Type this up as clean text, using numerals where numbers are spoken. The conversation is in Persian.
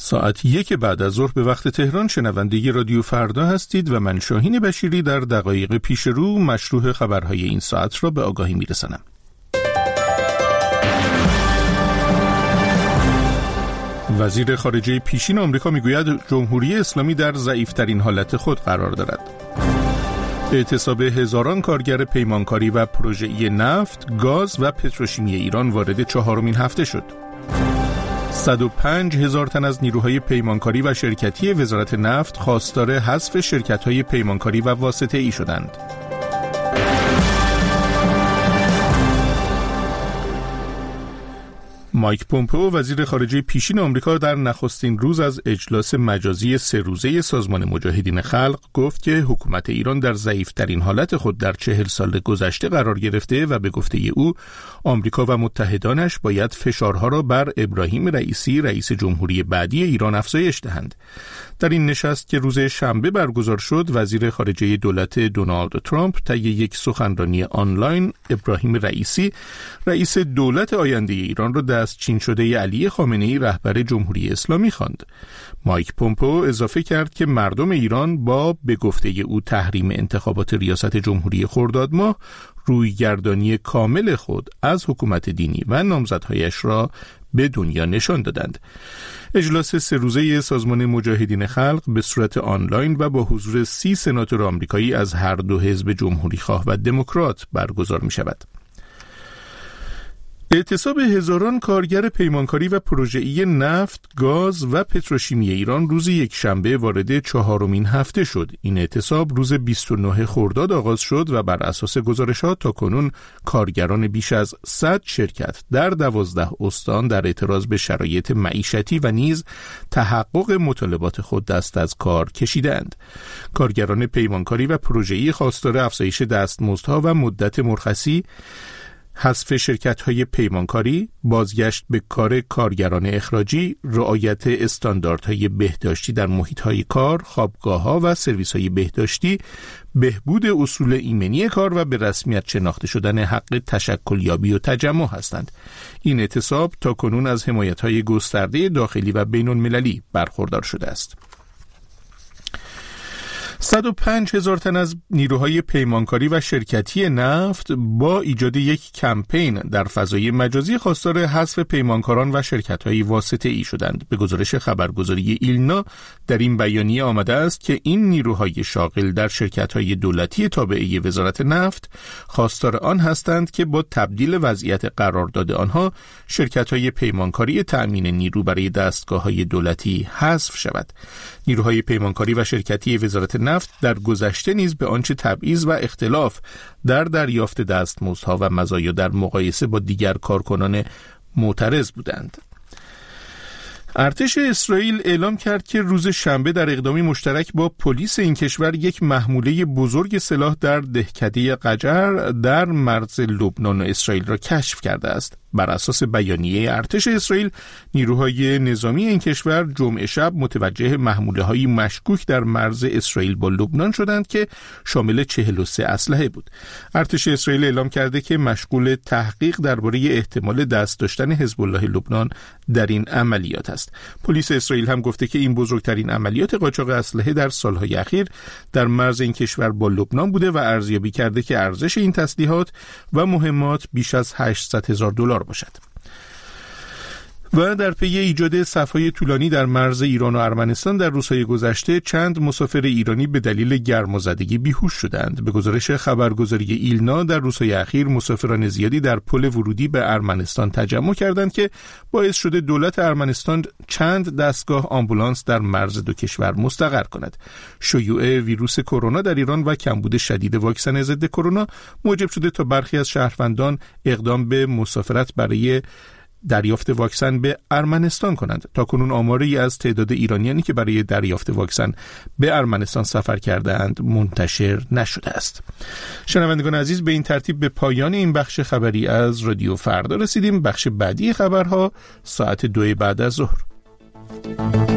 ساعت 1 بعد از ظهر به وقت تهران شنونده رادیو فردا هستید و من شاهین بشیری در دقایق پیش رو مشروح خبرهای این ساعت را به آگاهی میرسانم. وزیر خارجه پیشین آمریکا میگوید جمهوری اسلامی در ضعیف‌ترین حالت خود قرار دارد. اعتصاب هزاران کارگر پیمانکاری و پروژه‌ای نفت، گاز و پتروشیمی ایران وارد 4مین هفته شد. 105,000 تن از نیروهای پیمانکاری و شرکتی وزارت نفت خواستار حذف شرکت‌های پیمانکاری و واسطه‌ای شدند. مایک پومپئو وزیر خارجه پیشین آمریکا در نخستین روز از اجلاس مجازی 3 روزه سازمان مجاهدین خلق گفت که حکومت ایران در ضعیف‌ترین حالت خود در 40 سال گذشته قرار گرفته و به گفته او آمریکا و متحدانش باید فشارها را بر ابراهیم رئیسی رئیس جمهوری بعدی ایران افزایش دهند. در این نشست که روز شنبه برگزار شد، وزیر خارجه دولت دونالد ترامپ طی یک سخنرانی آنلاین ابراهیم رئیسی رئیس دولت آینده ایران را دستچین شده علی خامنه‌ای رهبر جمهوری اسلامی خواند. مایک پومپئو اضافه کرد که مردم ایران با به گفته او تحریم انتخابات ریاست جمهوری خرداد ماه رویگردانی کامل خود از حکومت دینی و نامزدهایش را به دنیا نشان دادند. اجلاس 3 روزه سازمان مجاهدین خلق به صورت آنلاین و با حضور 30 سناتور آمریکایی از هر دو حزب جمهوری خواه و دموکرات برگزار می شود. اعتصاب هزاران کارگر پیمانکاری و پروژه‌ای نفت، گاز و پتروشیمی ایران روز یکشنبه وارد 4مین هفته شد. این اعتصاب روز 29 خرداد آغاز شد و بر اساس گزارشات تاکنون کارگران بیش از 100 شرکت در 12 استان در اعتراض به شرایط معیشتی و نیز تحقق مطالبات خود دست از کار کشیدند. کارگران پیمانکاری و پروژه‌ای خواستار افزایش دستمزدها و مدت مرخصی، حذف شرکت‌های پیمانکاری، بازگشت به کار کارگران اخراجی، رعایت استانداردهای بهداشتی در محیط‌های کار، خوابگاه‌ها و سرویس‌های بهداشتی، بهبود اصول ایمنی کار و به رسمیت شناخته شدن حق تشکلیابی و تجمع هستند. این اعتصاب تاکنون از حمایت‌های گسترده داخلی و بین‌المللی برخوردار شده است. 105,000 تن از نیروهای پیمانکاری و شرکتی نفت با ایجاد یک کمپین در فضای مجازی خواستار حذف پیمانکاران و شرکت‌های واسطه‌ای شدند. به گزارش خبرگزاری ایلنا در این بیانیه آمده است که این نیروهای شاغل در شرکت‌های دولتی تابعه وزارت نفت خواستار آن هستند که با تبدیل وضعیت قرارداد آنها شرکت‌های پیمانکاری تأمین نیرو برای دستگاه‌های دولتی حذف شود. نیروهای پیمانکاری و شرکتی وزارت نفت در گذشته نیز به آنچه تبعیض و اختلاف در دریافت دستمزدها و مزایا در مقایسه با دیگر کارکنان معترض بودند. ارتش اسرائیل اعلام کرد که روز شنبه در اقدامی مشترک با پلیس این کشور یک محموله بزرگ سلاح در دهکده قجر در مرز لبنان و اسرائیل را کشف کرده است. بر اساس بیانیه ارتش اسرائیل، نیروهای نظامی این کشور جمعه شب متوجه محموله‌های مشکوک در مرز اسرائیل با لبنان شدند که شامل 43 اسلحه بود. ارتش اسرائیل اعلام کرده که مشغول تحقیق درباره احتمال دست داشتن حزب الله لبنان در این عملیات است. پلیس اسرائیل هم گفته که این بزرگترین عملیات قاچاق اسلحه در سالهای اخیر در مرز این کشور با لبنان بوده و ارزیابی کرده که ارزش این تسلیحات و مهمات بیش از $800,000 باشد. و در پی ایجاد صف‌های طولانی در مرز ایران و ارمنستان در روزهای گذشته چند مسافر ایرانی به دلیل گرمازدگی بیهوش شدند. به گزارش خبرگزاری ایلنا در روزهای اخیر مسافران زیادی در پل ورودی به ارمنستان تجمع کردند که باعث شده دولت ارمنستان چند دستگاه آمبولانس در مرز دو کشور مستقر کند. شیوع ویروس کرونا در ایران و کمبود شدید واکسن ضد کرونا موجب شده تا برخی از شهروندان اقدام به مسافرت برای دریافت واکسن به ارمنستان کنند. تاکنون آماری از تعداد ایرانیانی که برای دریافت واکسن به ارمنستان سفر کرده‌اند منتشر نشده است. شنوندگان عزیز، به این ترتیب به پایان این بخش خبری از رادیو فردا رسیدیم. بخش بعدی خبرها ساعت 2 بعد از ظهر.